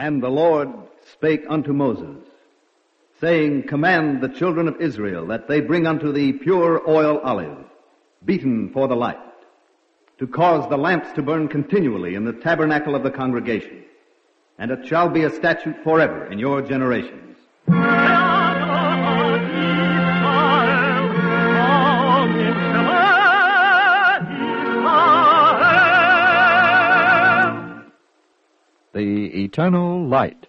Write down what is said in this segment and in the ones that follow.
And the Lord spake unto Moses, saying, Command the children of Israel that they bring unto thee pure oil olive, beaten for the light, to cause the lamps to burn continually in the tabernacle of the congregation. And it shall be a statute forever in your generations. The Eternal Light.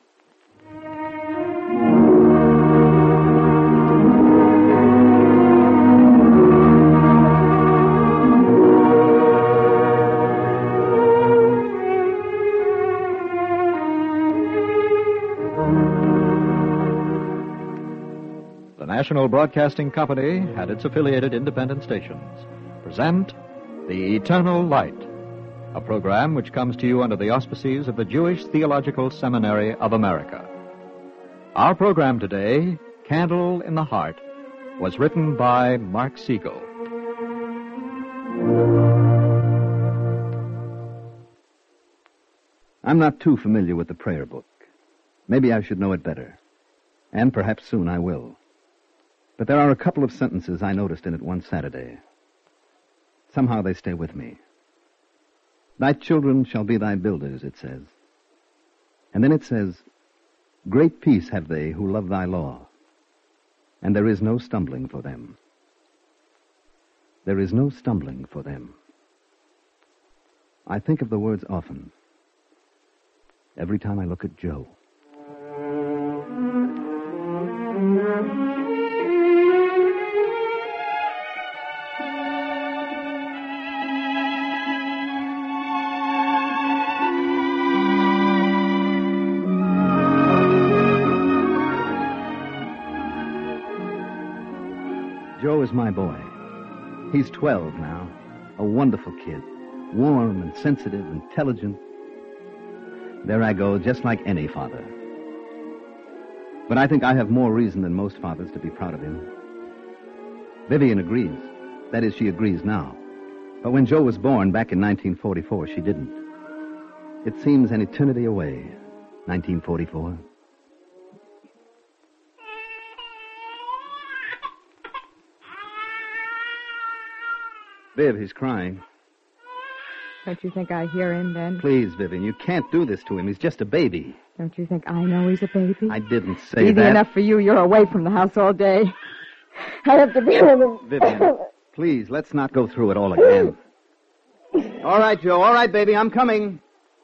The National Broadcasting Company and its affiliated independent stations present The Eternal Light, a program which comes to you under the auspices of the Jewish Theological Seminary of America. Our program today, Candle in the Heart, was written by Mark Siegel. I'm not too familiar with the prayer book. Maybe I should know it better. And perhaps soon I will. But there are a couple of sentences I noticed in it one Saturday. Somehow they stay with me. Thy children shall be thy builders, it says. And then it says, Great peace have they who love thy law, and there is no stumbling for them. There is no stumbling for them. I think of the words often, every time I look at Joe. Joe is my boy. He's 12 now, a wonderful kid, warm and sensitive, intelligent. There I go, just like any father. But I think I have more reason than most fathers to be proud of him. Vivian agrees. That is, she agrees now. But when Joe was born back in 1944, she didn't. It seems an eternity away, 1944. Viv, he's crying. Don't you think I hear him, Ben? Please, Vivian, you can't do this to him. He's just a baby. Don't you think I know he's a baby? I didn't say Easy that. enough for you. You're away from the house all day. I have to be with him. Vivian, please, let's not go through it all again. All right, Joe. All right, baby, I'm coming.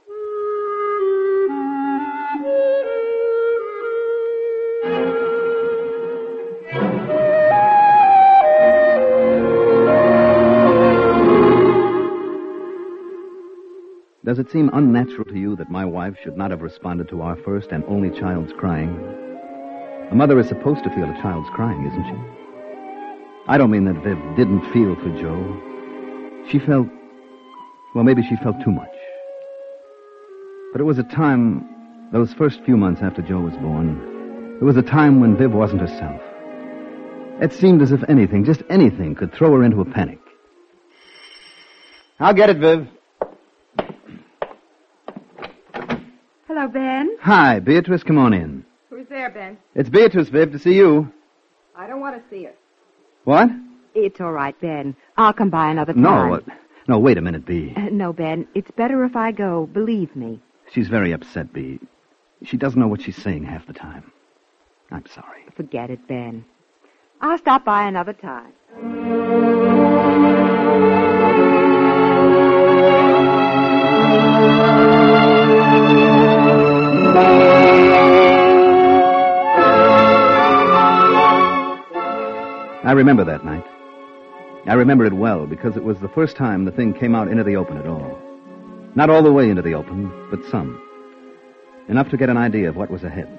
Does it seem unnatural to you that my wife should not have responded to our first and only child's crying? A mother is supposed to feel a child's crying, isn't she? I don't mean that Viv didn't feel for Joe. She felt, well, maybe she felt too much. But it was a time, those first few months after Joe was born, it was a time when Viv wasn't herself. It seemed as if anything, just anything, could throw her into a panic. I'll get it, Viv. Hello, Ben. Hi, Beatrice, come on in. Who's there, Ben? It's Beatrice, Viv, to see you. I don't want to see her. What? It's all right, Ben. I'll come by another time. No, wait a minute, Bea. No, Ben. It's better if I go. Believe me. She's very upset, Bea. She doesn't know what she's saying half the time. I'm sorry. Forget it, Ben. I'll stop by another time. I remember that night. I remember it well because it was the first time the thing came out into the open at all. Not all the way into the open, but some. Enough to get an idea of what was ahead.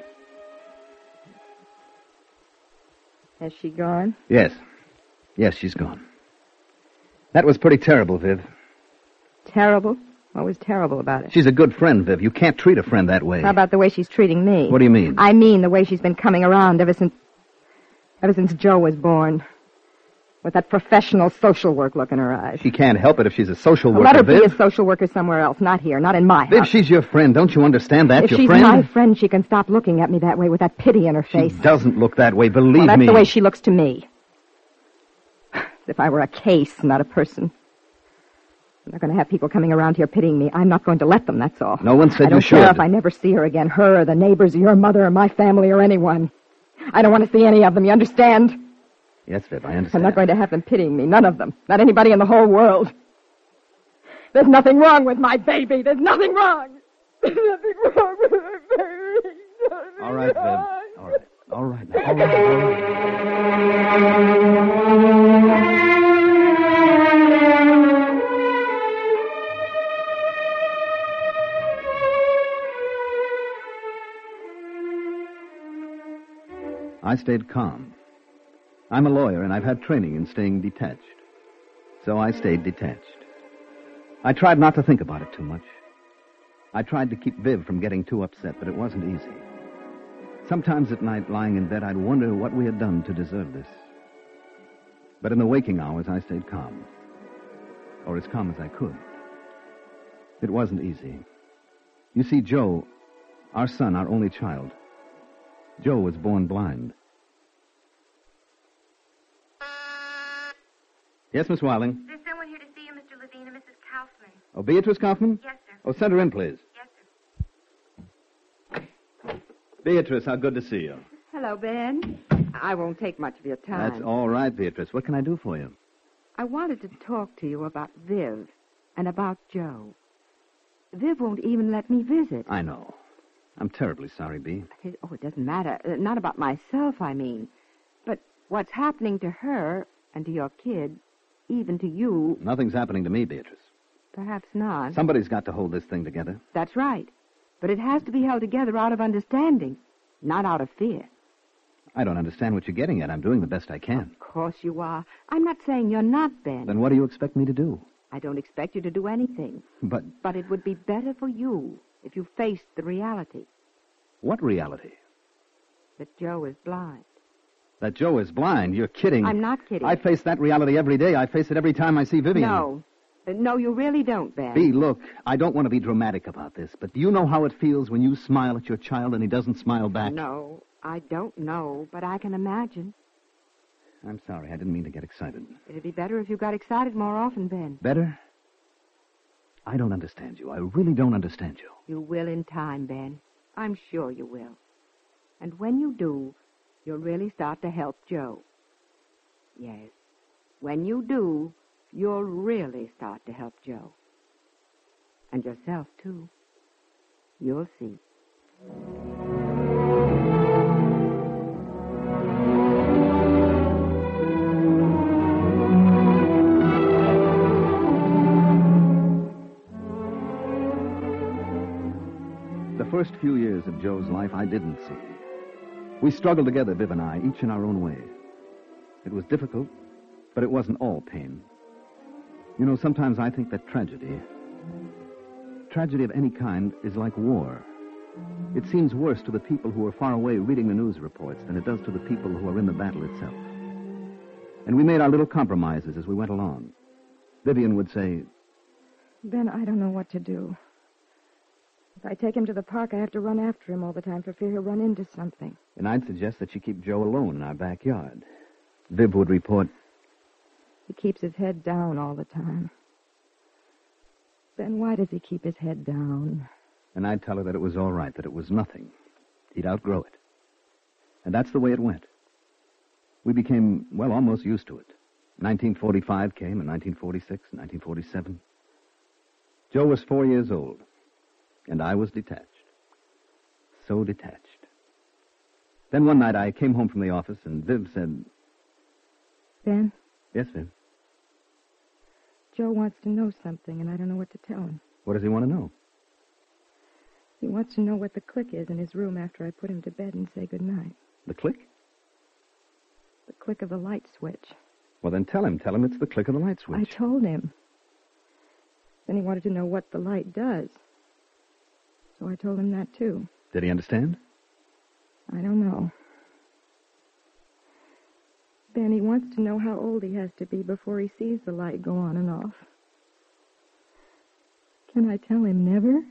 Has she gone? Yes. Yes, she's gone. That was pretty terrible, Viv. Terrible? What was terrible about it? She's a good friend, Viv. You can't treat a friend that way. How about the way she's treating me? What do you mean? I mean the way she's been coming around ever since Joe was born. with that professional social work look in her eyes. She can't help it if she's a social worker, Let her be Viv. a social worker somewhere else, not here, not in my Viv, house. she's your friend. Don't you understand that? If your she's friend? my friend, she can stop looking at me that way with that pity in her She face. doesn't look that way, believe Well, that's me. the way she looks to me. As if I were a case, not a person. I'm not going to have people coming around here pitying me. I'm not going to let them, that's all. No one said I don't you should. care if I never see her again, her or the neighbors or your mother or my family or anyone. I don't want to see any of them, you understand? Yes, Viv, I I'm understand. not going to have them pitying me, none of them. Not anybody in the whole world. There's nothing wrong with my baby. There's nothing wrong. There's nothing wrong with my baby. All right, Viv. All right. All right. Now. All right. All right. I stayed calm. I'm a lawyer, and I've had training in staying detached. So I stayed detached. I tried not to think about it too much. I tried to keep Viv from getting too upset, but it wasn't easy. Sometimes at night, lying in bed, I'd wonder what we had done to deserve this. But in the waking hours, I stayed calm. Or as calm as I could. It wasn't easy. You see, Joe, our son, our only child, Joe was born blind. Yes, Miss Wilding. There's someone here to see you, Mr. Levine, and Mrs. Kaufman. Oh, Beatrice Kaufman? Yes, sir. Oh, send her in, please. Yes, sir. Beatrice, how good to see you. Hello, Ben. I won't take much of your time. That's all right, Beatrice. What can I do for you? I wanted to talk to you about Viv and about Joe. Viv won't even let me visit. I know. I'm terribly sorry, Bee. Oh, it doesn't matter. Not about myself, I mean. But what's happening to her and to your kid, even to you, Nothing's happening to me, Beatrice. perhaps not. Somebody's got to hold this thing together. That's right. But it has to be held together out of understanding, not out of fear. I don't understand what you're getting at. I'm doing the best I can. Of course you are. I'm not saying you're not, Ben. Then what do you expect me to do? I don't expect you to do anything. But But it would be better for you if you faced the reality what reality? that Joe is blind. That Joe is blind? You're kidding. I'm not kidding. I face that reality every day. I face it every time I see Vivian. No. No, you really don't, Ben. Bee, look, I don't want to be dramatic about this, but do you know how it feels when you smile at your child and he doesn't smile back? No, I don't know, but I can imagine. I'm sorry. I didn't mean to get excited. It'd be better if you got excited more often, Ben. Better? I don't understand you. I really don't understand you. You will in time, Ben. I'm sure you will. And when you do, you'll really start to help Joe. Yes. When you do, you'll really start to help Joe. And yourself, too. You'll see. The first few years of Joe's life I didn't see. We struggled together, Viv and I, each in our own way. It was difficult, but it wasn't all pain. You know, sometimes I think that tragedy of any kind, is like war. It seems worse to the people who are far away reading the news reports than it does to the people who are in the battle itself. And we made our little compromises as we went along. Vivian would say, Ben, I don't know what to do. If I take him to the park, I have to run after him all the time for fear he'll run into something. and I'd suggest that you keep Joe alone in our backyard. Viv would report, He keeps his head down all the time. Ben, why does he keep his head down? and I'd tell her that it was all right, that it was nothing. He'd outgrow it. And that's the way it went. We became, well, almost used to it. 1945 came, and 1946, and 1947. Joe was 4 years old, and I was detached. So detached. Then one night I came home from the office, and Viv said, Ben, Yes, Viv? Joe wants to know something, and I don't know what to tell him. What does he want to know? He wants to know what the click is in his room after I put him to bed and say goodnight. The click? The click of the light switch. Well, then tell him. Tell him it's the click of the light switch. I told him. Then he wanted to know what the light does. So I told him that, too. Did he understand? I don't know. Ben, he wants to know how old he has to be before he sees the light go on and off. Can I tell him never?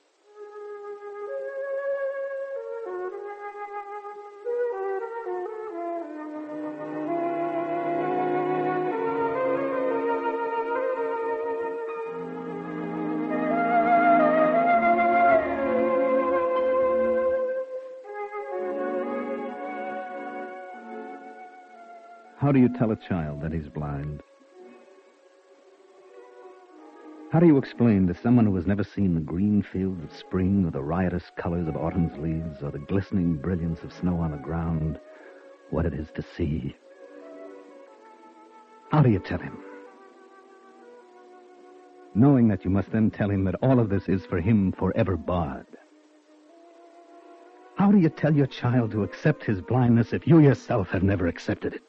How do you tell a child that he's blind? How do you explain to someone who has never seen the green fields of spring or the riotous colors of autumn's leaves or the glistening brilliance of snow on the ground what it is to see? How do you tell him? Knowing that you must then tell him that all of this is for him forever barred. How do you tell your child to accept his blindness if you yourself have never accepted it?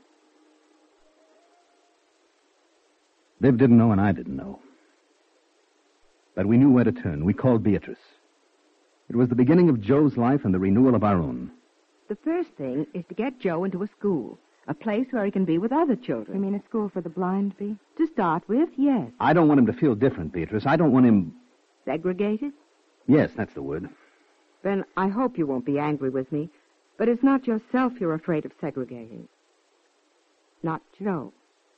Viv didn't know and I didn't know. But we knew where to turn. We called Beatrice. It was the beginning of Joe's life and the renewal of our own. The first thing is to get Joe into a school, a place where he can be with other children. You mean a school for the blind, Bea? To start with, yes. I don't want him to feel different, Beatrice. I don't want him... Segregated? Yes, that's the word. Ben, I hope you won't be angry with me, but it's not yourself you're afraid of segregating. Not Joe.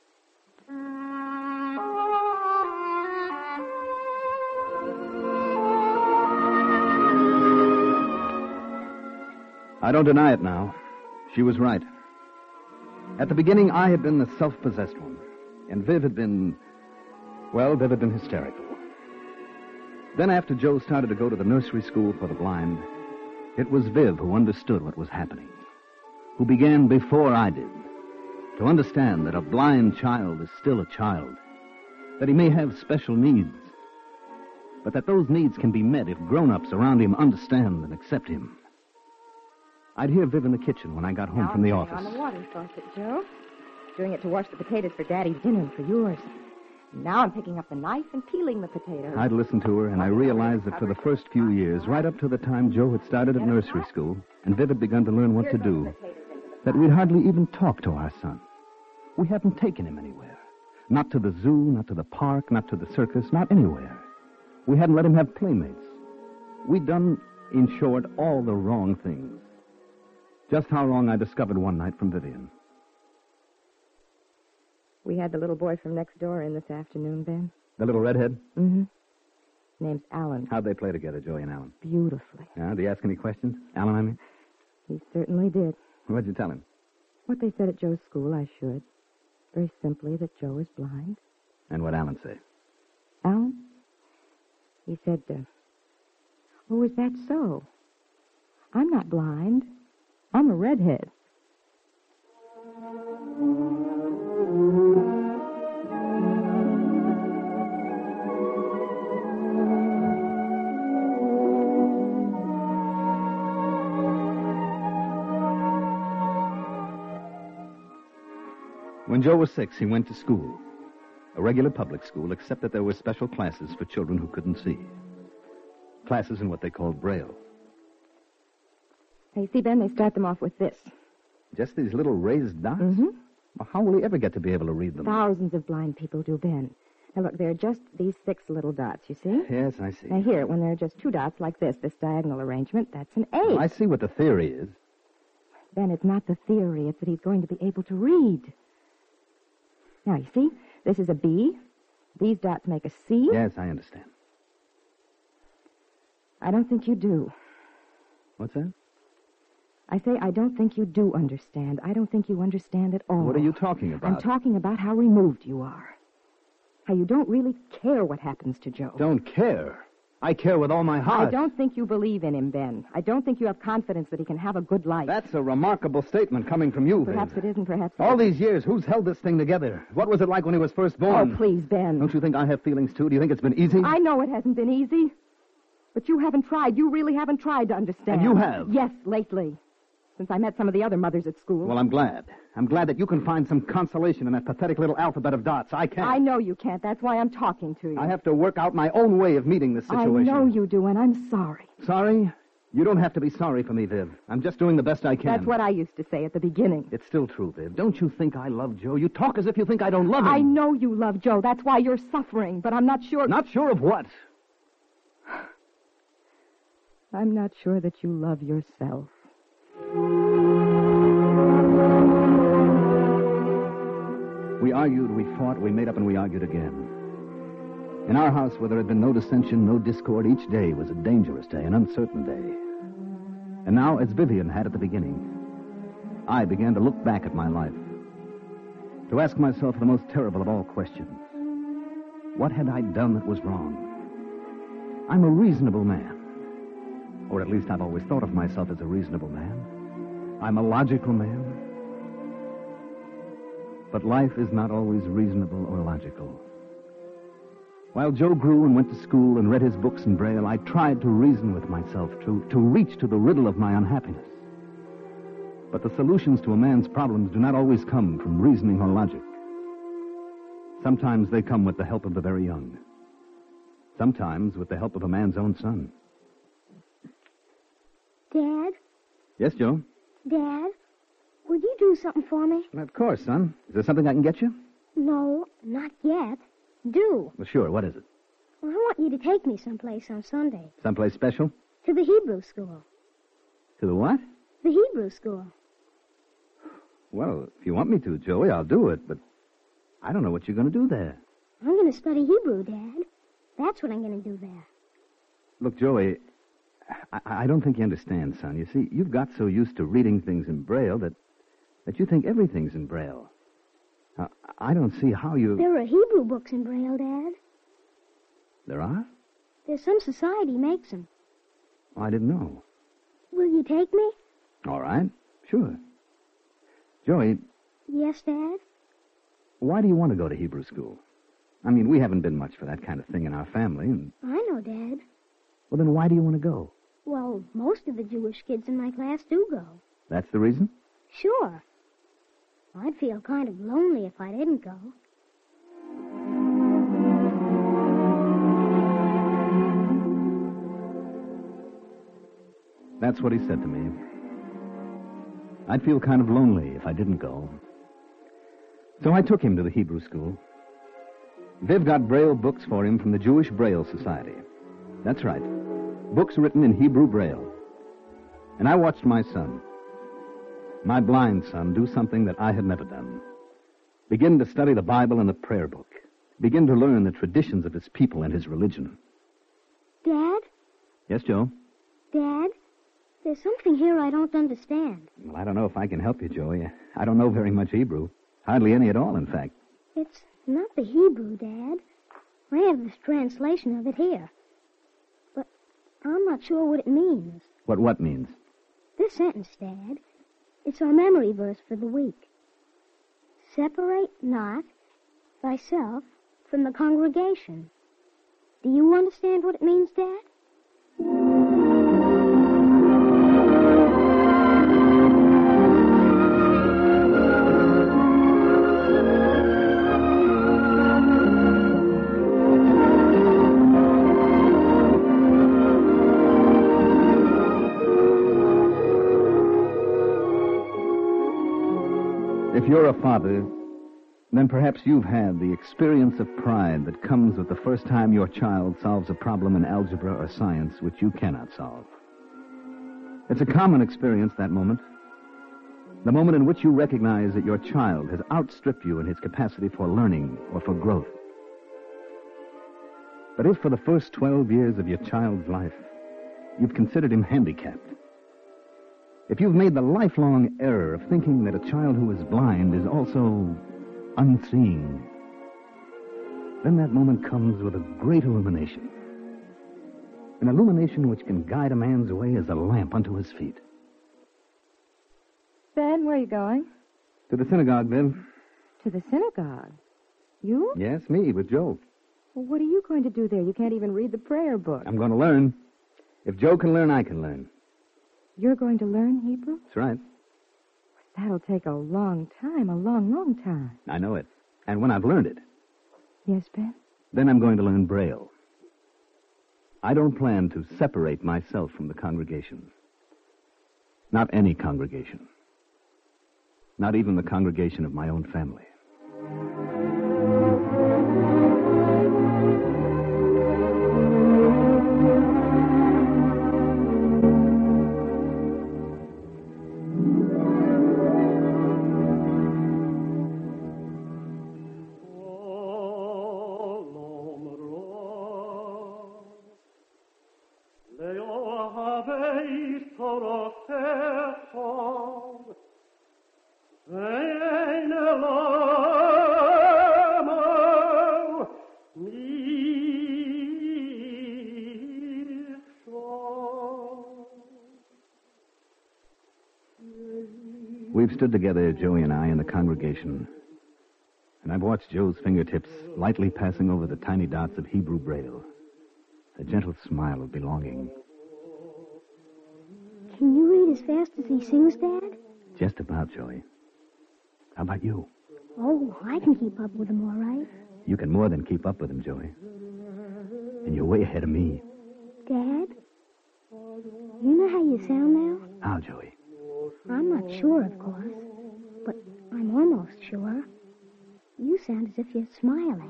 I don't deny it now. She was right. At the beginning, I had been the self-possessed one, and Viv had been hysterical. Then after Joe started to go to the nursery school for the blind, it was Viv who understood what was happening, who began before I did, to understand that a blind child is still a child, that he may have special needs, but that those needs can be met if grown-ups around him understand and accept him. I'd hear Viv in the kitchen when I got home from the office. On the water faucet, Joe. Doing it to wash the potatoes for Daddy's dinner and for yours. Now I'm picking up the knife and peeling the potatoes. I'd listen to her, and I realized that for the first few years, right up to the time Joe had started at nursery school, and Viv had begun to learn what to do, that we'd hardly even talk to our son. We hadn't taken him anywhere. Not to the zoo, not to the park, not to the circus, not anywhere. We hadn't let him have playmates. We'd done, in short, all the wrong things. Just how wrong I discovered one night from Vivian. We had the little boy from next door in this afternoon, Ben. The little redhead? Mm-hmm. Name's Alan. How'd they play together, Joey and Alan? Beautifully. Yeah, did he ask any questions? Alan, I mean? He certainly did. What'd you tell him? What they said at Joe's school, I should. Very simply, that Joe is blind. And what'd Alan say? Alan? He said, oh, is that so? I'm not blind. I'm a redhead. When Joe was 6, he went to school. A regular public school, except that there were special classes for children who couldn't see. Classes in what they called Braille. Hey, see, Ben, they start them off with this. Just these little raised dots? Mm-hmm. Well, how will he ever get to be able to read them? Thousands of blind people do, Ben. Now, look, there are just these 6 little dots, you see? Yes, I see. Now, here, when there are just 2 dots like this diagonal arrangement, that's an A. Well, I see what the theory is. Ben, it's not the theory. It's that he's going to be able to read. Now, you see, this is a B. These dots make a C. Yes, I understand. I don't think you do. What's that? I say I don't think you do understand. I don't think you understand at all. What are you talking about? I'm talking about how removed you are. How you don't really care what happens to Joe. Don't care. I care with all my heart. I don't think you believe in him, Ben. I don't think you have confidence that he can have a good life. That's a remarkable statement coming from you, Perhaps Viv. it isn't, perhaps it All isn't. these years, who's held this thing together? What was it like when he was first born? Oh, please, Ben. Don't you think I have feelings, too? Do you think it's been easy? I know it hasn't been easy. But you haven't tried. You really haven't tried to understand. And you have? Yes, lately. Since I met some of the other mothers at school. Well, I'm glad. I'm glad that you can find some consolation in that pathetic little alphabet of dots. I can't. I know you can't. That's why I'm talking to you. I have to work out my own way of meeting this situation. I know you do, and I'm sorry. Sorry? You don't have to be sorry for me, Viv. I'm just doing the best I can. That's what I used to say at the beginning. It's still true, Viv. Don't you think I love Joe? You talk as if you think I don't love him. I know you love Joe. That's why you're suffering, but I'm not sure... Not sure of what? I'm not sure that you love yourself. We argued, we fought, we made up, and we argued again. In our house, where there had been no dissension, no discord, each day was a dangerous day, an uncertain day. And now, as Vivian had at the beginning, I began to look back at my life, to ask myself the most terrible of all questions. What had I done that was wrong? I'm a reasonable man. Or at least I've always thought of myself as a reasonable man. I'm a logical man. But life is not always reasonable or logical. While Joe grew and went to school and read his books in Braille, I tried to reason with myself, to reach to the riddle of my unhappiness. But the solutions to a man's problems do not always come from reasoning or logic. Sometimes they come with the help of the very young. Sometimes with the help of a man's own son. Dad? Yes, Joe? Dad? Would you do something for me? Of course, son. Is there something I can get you? No, not yet. Do. Well, sure. What is it? Well, I want you to take me someplace on Sunday. Someplace special? To the Hebrew school. To the what? The Hebrew school. Well, if you want me to, Joey, I'll do it, but I don't know what you're going to do there. I'm going to study Hebrew, Dad. That's what I'm going to do there. Look, Joey, I don't think you understand, son. You see, you've got so used to reading things in Braille that you think everything's in Braille. I don't see how you... There are Hebrew books in Braille, Dad. There are? There's some society makes them. Oh, I didn't know. Will you take me? All right, sure. Joey... Yes, Dad? Why do you want to go to Hebrew school? I mean, we haven't been much for that kind of thing in our family, and... I know, Dad. Well, then why do you want to go? Well, most of the Jewish kids in my class do go. That's the reason? Sure. I'd feel kind of lonely if I didn't go. That's what he said to me. I'd feel kind of lonely if I didn't go. So I took him to the Hebrew school. Viv got Braille books for him from the Jewish Braille Society. That's right. Books written in Hebrew Braille. And I watched my son, my blind son, do something that I had never done. Begin to study the Bible and the prayer book. Begin to learn the traditions of his people and his religion. Dad? Yes, Joe? Dad? There's something here I don't understand. Well, I don't know if I can help you, Joey. I don't know very much Hebrew. Hardly any at all, in fact. It's not the Hebrew, Dad. I have this translation of it here. But I'm not sure what it means. What means? This sentence, Dad, it's our memory verse for the week. Separate not thyself from the congregation. Do you understand what it means, Dad? If you're a father, then perhaps you've had the experience of pride that comes with the first time your child solves a problem in algebra or science which you cannot solve. It's a common experience, that moment. The moment in which you recognize that your child has outstripped you in his capacity for learning or for growth. But if for the first 12 years of your child's life, you've considered him handicapped, if you've made the lifelong error of thinking that a child who is blind is also unseeing, then that moment comes with a great illumination. An illumination which can guide a man's way as a lamp unto his feet. Ben, where are you going? To the synagogue, Viv. To the synagogue. You? Yes, me, with Joe. Well, what are you going to do there? You can't even read the prayer book. I'm going to learn. If Joe can learn, I can learn. You're going to learn Hebrew? That's right. That'll take a long time, a long, long time. I know it. And when I've learned it, Yes, Ben? then I'm going to learn Braille. I don't plan to separate myself from the congregation. Not any congregation. Not even the congregation of my own family. We've stood together, Joey and I, in the congregation, and I've watched Joe's fingertips lightly passing over the tiny dots of Hebrew Braille, the gentle smile of belonging. Can you read as fast as he sings, Dad? Just about, Joey. How about you? Oh, I can keep up with him all right. You can more than keep up with him, Joey. And you're way ahead of me. Dad, you know how you sound now? How, Joey? I'm not sure, of course, but I'm almost sure. You sound as if you're smiling.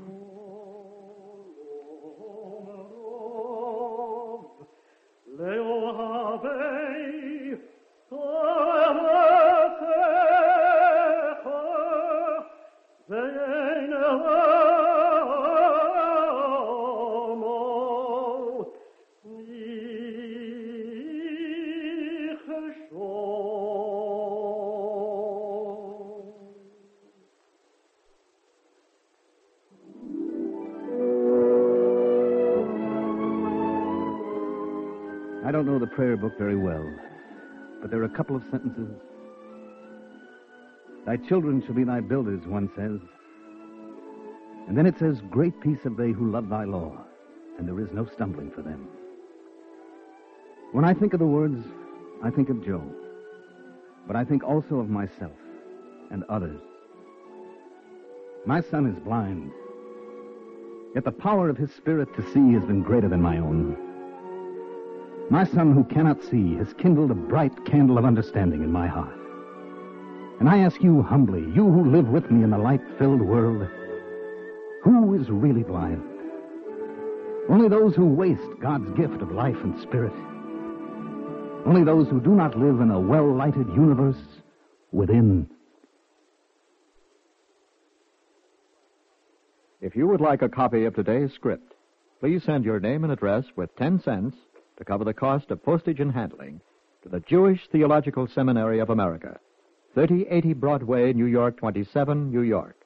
I don't know the prayer book very well, but there are a couple of sentences. Thy children shall be thy builders, one says. And then it says, great peace have they who love thy law, and there is no stumbling for them. When I think of the words, I think of Joe, but I think also of myself and others. My son is blind, yet the power of his spirit to see has been greater than my own. My son who cannot see has kindled a bright candle of understanding in my heart. And I ask you humbly, you who live with me in the light-filled world, who is really blind? Only those who waste God's gift of life and spirit. Only those who do not live in a well-lighted universe within. If you would like a copy of today's script, please send your name and address with 10 cents to cover the cost of postage and handling to the Jewish Theological Seminary of America, 3080 Broadway, New York 27, New York.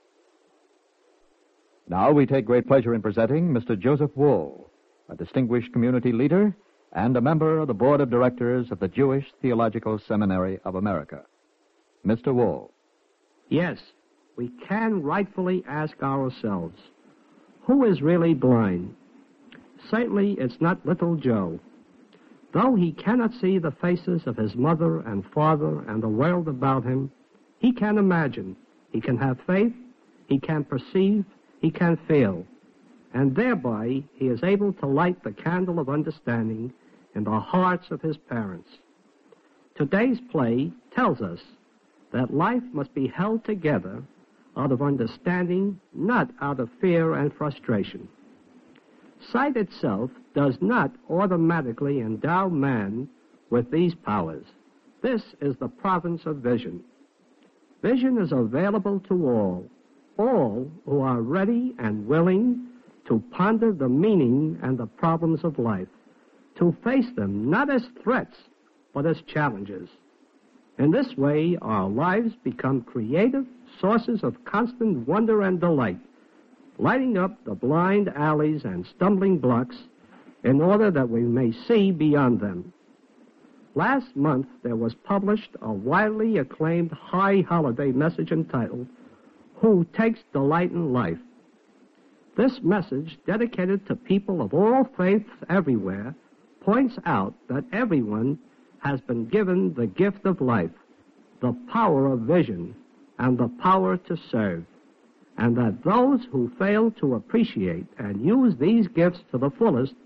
Now we take great pleasure in presenting Mr. Joseph Wool, a distinguished community leader and a member of the Board of Directors of the Jewish Theological Seminary of America. Mr. Wool. Yes, we can rightfully ask ourselves, who is really blind? Certainly it's not little Joe. Though he cannot see the faces of his mother and father and the world about him, he can imagine, he can have faith, he can perceive, he can feel, and thereby he is able to light the candle of understanding in the hearts of his parents. Today's play tells us that life must be held together out of understanding, not out of fear and frustration. Sight itself does not automatically endow man with these powers. This is the province of vision. Vision is available to all who are ready and willing to ponder the meaning and the problems of life, to face them not as threats, but as challenges. In this way, our lives become creative sources of constant wonder and delight, lighting up the blind alleys and stumbling blocks in order that we may see beyond them. Last month, there was published a widely acclaimed high holiday message entitled, Who Takes Delight in Life? This message, dedicated to people of all faiths everywhere, points out that everyone has been given the gift of life, the power of vision, and the power to serve, and that those who fail to appreciate and use these gifts to the fullest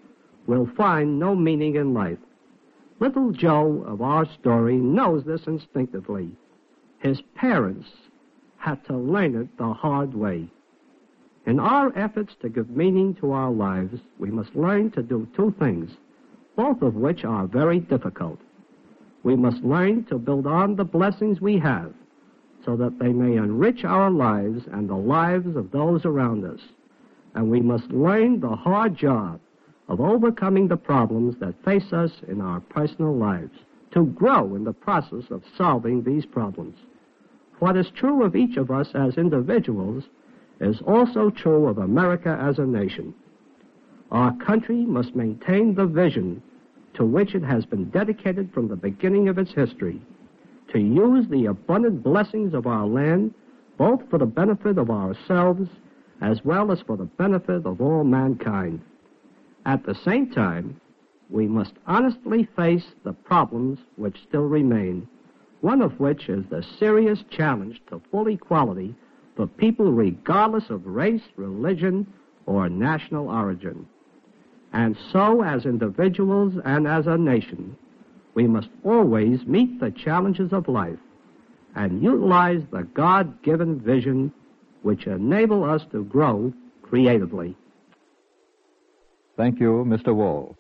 will find no meaning in life. Little Joe of our story knows this instinctively. His parents had to learn it the hard way. In our efforts to give meaning to our lives, we must learn to do two things, both of which are very difficult. We must learn to build on the blessings we have so that they may enrich our lives and the lives of those around us. And we must learn the hard job of overcoming the problems that face us in our personal lives, to grow in the process of solving these problems. What is true of each of us as individuals is also true of America as a nation. Our country must maintain the vision to which it has been dedicated from the beginning of its history, to use the abundant blessings of our land both for the benefit of ourselves as well as for the benefit of all mankind. At the same time, we must honestly face the problems which still remain, one of which is the serious challenge to full equality for people regardless of race, religion, or national origin. And so, as individuals and as a nation, we must always meet the challenges of life and utilize the God-given vision which enable us to grow creatively. Thank you, Mr. Wohl.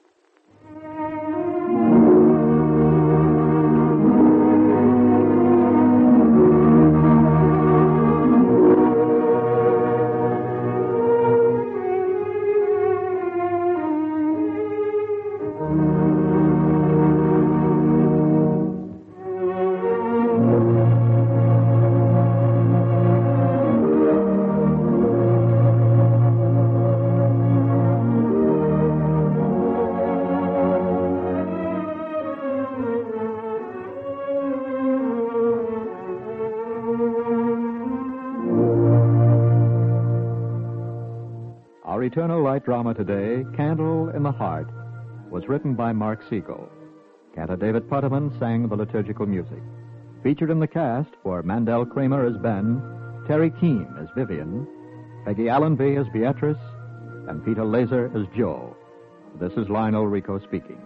Our Eternal Light drama today, Candle in the Heart, was written by Mark Siegel. Cantor David Putterman sang the liturgical music. Featured in the cast were Mandel Kramer as Ben, Terry Keane as Vivian, Peggy Allenby as Beatrice, and Peter Laser as Joe. This is Lionel Rico speaking.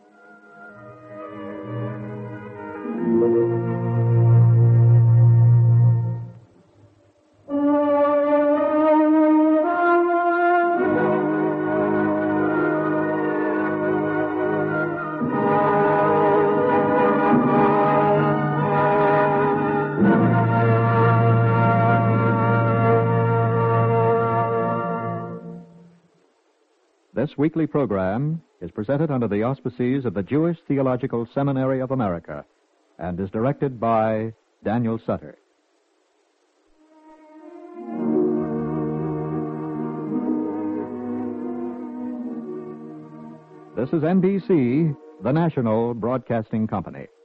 This weekly program is presented under the auspices of the Jewish Theological Seminary of America and is directed by Daniel Sutter. This is NBC, the national broadcasting company.